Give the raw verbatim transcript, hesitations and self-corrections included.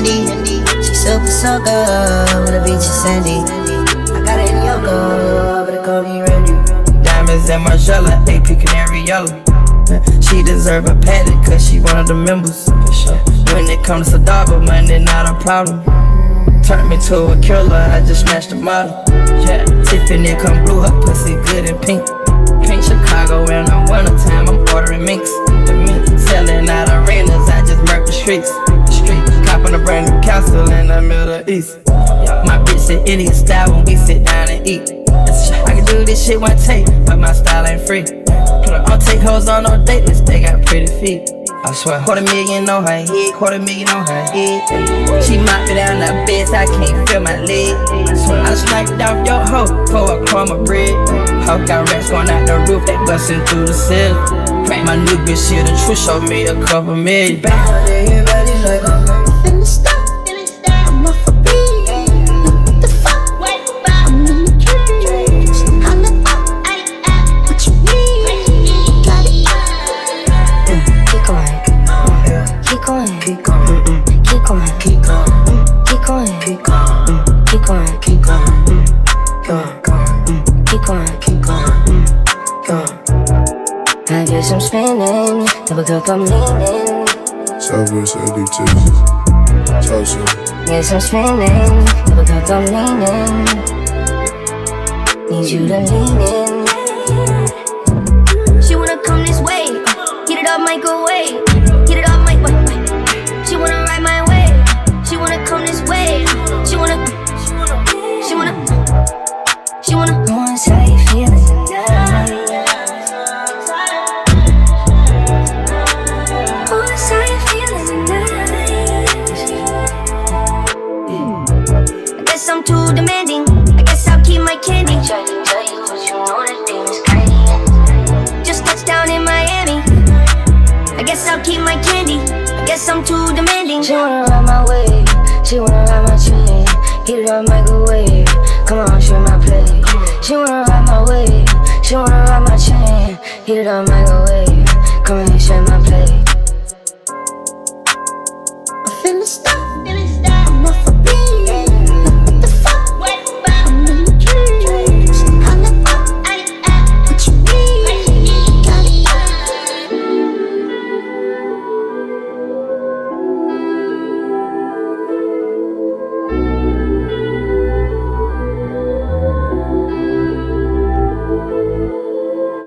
handy. She super soaker with a beach of sandy. I got it in Yoko, but it call me Randy. Diamonds and Margiela, A P Canary Yellow. She deserve a paddock cause she one of the members. When it comes to Sadaba, money not a problem. Turned me to a killer, I just smashed the model. Yeah, Tiffany come blue, her pussy good and pink. Pink Chicago and on winter time, I'm ordering minks. The mink selling out arenas, I just murked the streets. The street, copping a brand new castle in the Middle East. My bitch said Indian style when we sit down and eat. I can do this shit one take, but my style ain't free. Put her on take hoes on no date list, they got pretty feet. I swear, quarter million on her head, quarter million on her head. She mopped me down the bed so I can't feel my leg. I swear, I sniped off your hoe for a crumb of bread. Hoe got rats going out the roof, they bustin' through the ceiling. My new bitch here, the truth showed me a couple million. Everybody's like I'm finna stop. I'm off a beat. What the fuck? I'm in the trees. Holla up, what you need? Got it. Keep going, keep going, keep going, keep going, keep going, keep going, keep going, keep going, keep going, keep going, keep going. I guess I'm spinning, double cup I'm leaning. Southwest L D Texas, Tulsa. Guess I'm spinning, double cup I'm leaning. Need you to lean in. She wanna come this way, heat it up, microwave. Heat it up, microwave. She wanna ride my way. She wanna come this way. She wanna, she wanna, she wanna. No one's how you feeling tonight. What's how you feeling tonight? I guess I'm too demanding. I guess I'll keep my candy. Try to tell you, but you know that thing's crazy. Just touched down in Miami. I guess I'll keep my candy. I guess I'm too demanding. She wanna ride my way. She wanna ride my train. Heat it up, microwave. Come on, share my plate. She wanna ride my way. She wanna ride my chain. Heat it up, microwave. Come on, share my plate.